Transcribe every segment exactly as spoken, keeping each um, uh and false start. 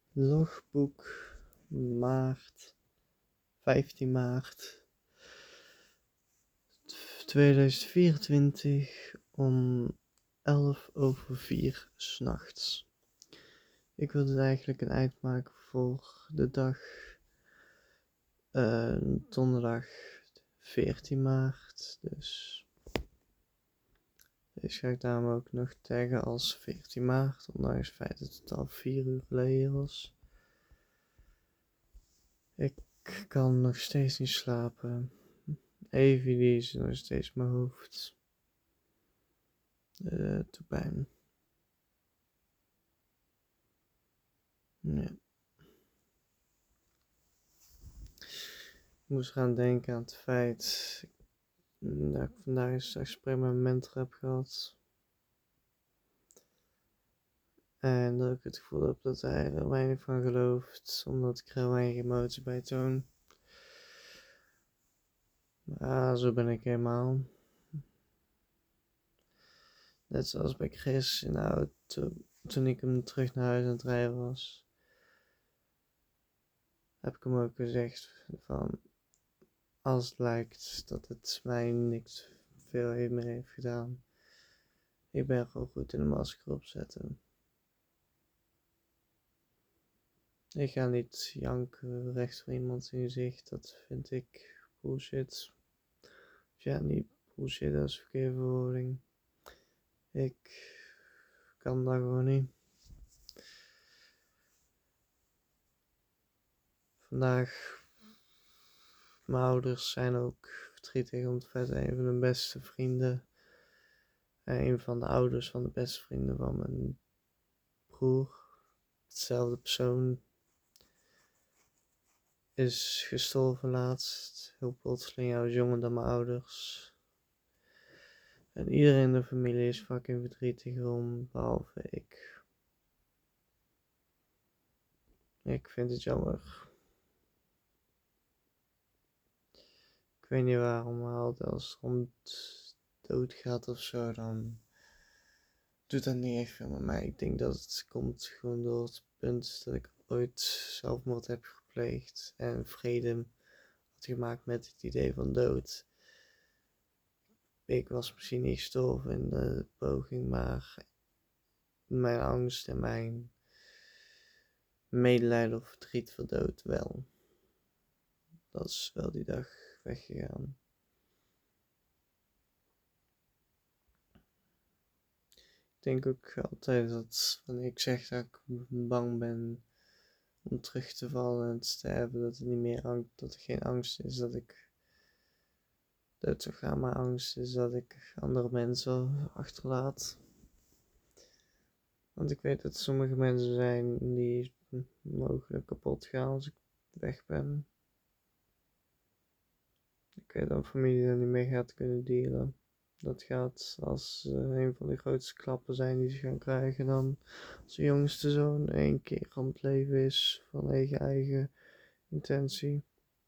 Logboek maart, vijftien maart tweeduizend vierentwintig om elf over vier 's nachts. Ik wilde eigenlijk een eind maken voor de dag uh, donderdag veertien maart. Dus deze ga ik daarom ook nog taggen als veertien maart, ondanks het feit dat het al vier uur geleden was. Ik kan nog steeds niet slapen. Evie die is nog steeds in mijn hoofd. Uh, doet pijn. Ja. Ik moest gaan denken aan het feit dat ik vandaag een gesprek met mijn mentor heb gehad. En dat ik het gevoel heb dat hij er weinig van gelooft, omdat ik er weinig emotie bij toon. Maar zo ben ik helemaal. Net zoals bij Chris in de auto, toen ik hem terug naar huis aan het rijden was, heb ik hem ook gezegd van, als het lijkt dat het mij niks veel meer heeft gedaan, ik ben gewoon goed in de masker opzetten. Ik ga niet janken rechts voor iemand in je gezicht, dat vind ik bullshit. Ja, niet bullshit, dat is verkeerde verwoording. Ik kan dat gewoon niet. Vandaag, mijn ouders zijn ook verdrietig om het feit dat een van de beste vrienden, en een van de ouders van de beste vrienden van mijn broer, hetzelfde persoon, is gestorven laatst. Heel plotseling, hij was jonger dan mijn ouders. En iedereen in de familie is fucking verdrietig om, behalve ik. Ik vind het jammer. Ik weet niet waarom, maar altijd als het om dood gaat of zo, dan doet dat niet echt veel met mij. Ik denk dat het komt gewoon door het punt dat ik ooit zelfmoord heb gepleegd en vrede had gemaakt met het idee van dood. Ik was misschien niet gestorven in de poging, maar mijn angst en mijn medelijden of verdriet voor dood wel. Dat is wel die dag weggegaan. Ik denk ook altijd dat wanneer ik zeg dat ik bang ben om terug te vallen en te sterven, dat, het niet meer angst, dat er geen angst is dat ik dood zou gaan, maar angst is dat ik andere mensen achterlaat. Want ik weet dat er sommige mensen zijn die mogelijk kapot gaan als ik weg ben. Ik weet dat mijn familie er niet mee gaat kunnen dealen. Dat gaat als uh, een van de grootste klappen zijn die ze gaan krijgen dan als de jongste zoon één keer aan het leven is vanwege eigen intentie.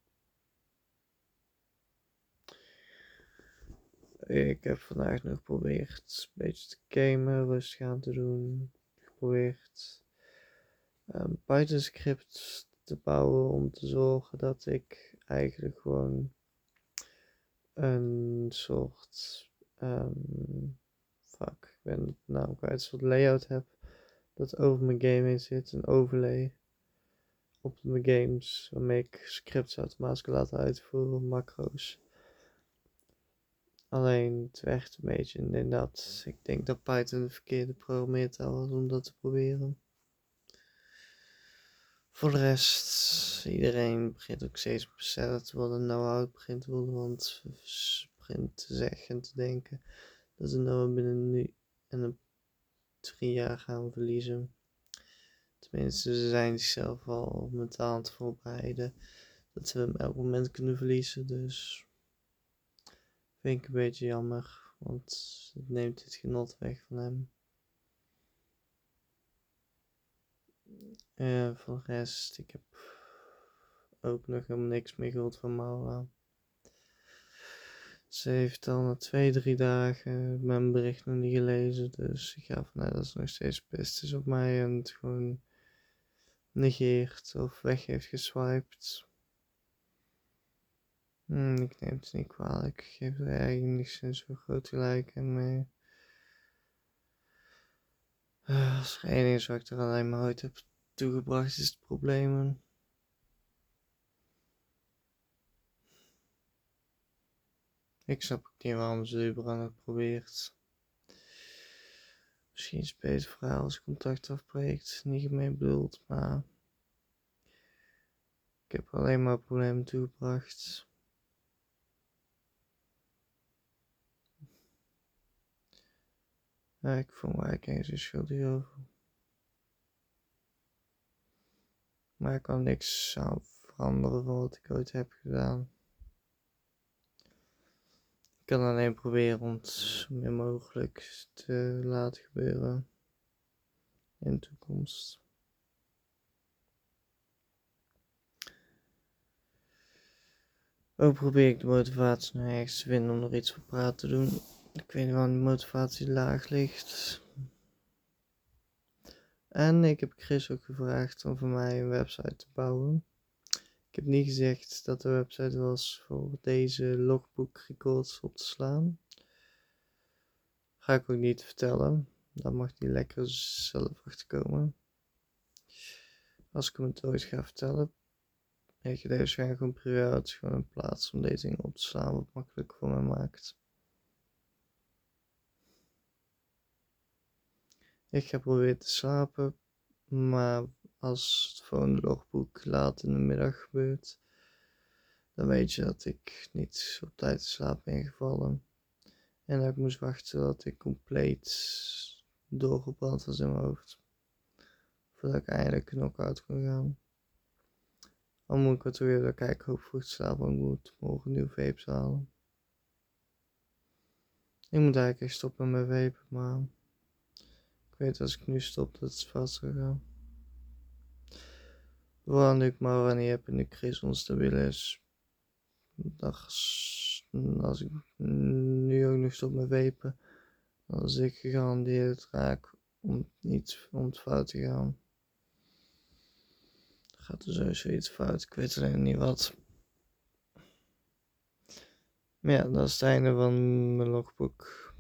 Ik heb vandaag nog geprobeerd een beetje te gamen, rustig aan te doen. Geprobeerd een Python script te bouwen om te zorgen dat ik eigenlijk gewoon een soort um, fuck, ik ben het naam kwijt, een soort layout heb dat over mijn game heen zit, een overlay op mijn games waarmee ik scripts automatisch kan laten uitvoeren, macro's. Alleen het werkt een beetje inderdaad. Ik denk dat Python de verkeerde programmeertaal was om dat te proberen. Voor de rest, iedereen begint ook steeds bessetter te worden. know-how begint te worden, want begint te zeggen en te denken dat ze nou binnen nu en een drie jaar gaan verliezen. Tenminste, ze zijn zichzelf al mentaal aan het voorbereiden dat ze hem elk moment kunnen verliezen. Dus vind ik een beetje jammer, want het neemt het genot weg van hem. En voor de rest, ik heb ook nog helemaal niks meer gehoord van Maura. Ze heeft al na twee, drie dagen mijn bericht nog niet gelezen, dus ik ga vanuit dat ze nog steeds pist is op mij en het gewoon negeert of weg heeft geswiped. Hmm, ik neem het niet kwalijk. Ik geef er eigenlijk niet zo groot gelijk in mee. Uh, als er één is wat ik er alleen maar uit heb toegebracht, is het problemen. Ik snap ook niet waarom ze überhaupt nog probeert. Misschien is het beter voor haar als contact afbreekt. Niet gemeen bedoeld, maar ik heb alleen maar problemen toegebracht. Ja, ik voel me eigenlijk eens schuldig over. Maar ik kan niks aan veranderen van wat ik ooit heb gedaan. Ik kan alleen proberen om het zo min mogelijk te laten gebeuren in de toekomst. Ook probeer ik de motivatie nog ergens te vinden om er iets voor praten te doen. Ik weet niet waarom die motivatie laag ligt. En ik heb Chris ook gevraagd om voor mij een website te bouwen. Ik heb niet gezegd dat de website was voor deze logbook records op te slaan. Ga ik ook niet vertellen. Daar mag hij lekker zelf achterkomen. Als ik hem het ooit ga vertellen. Ik ga deze waarschijnlijk gewoon privé. Het is gewoon een plaats om deze dingen op te slaan wat makkelijk voor mij maakt. Ik ga proberen te slapen. Maar als het volgende logboek laat in de middag gebeurt, dan weet je dat ik niet op tijd in slaap ben gevallen. En dat ik moest wachten tot ik compleet doorgebrand was in mijn hoofd. Voordat ik eindelijk knock-out kon gaan. Al moet ik wat weer dat ik hoop vroeg te slapen, want ik moet morgen nieuwe vapes halen. Ik moet eigenlijk echt stoppen met vapen, maar ik weet als ik nu stop dat het vast zou gaan. Vooral nu ik Maura niet heb en de Chris onstabiel is. Als ik nu ook nog stop met vapen, dan is ik gegarandeerd raak om niet om het fout te gaan. Gaat er sowieso iets fout, ik weet alleen niet wat. Maar ja, dat is het einde van mijn logboek.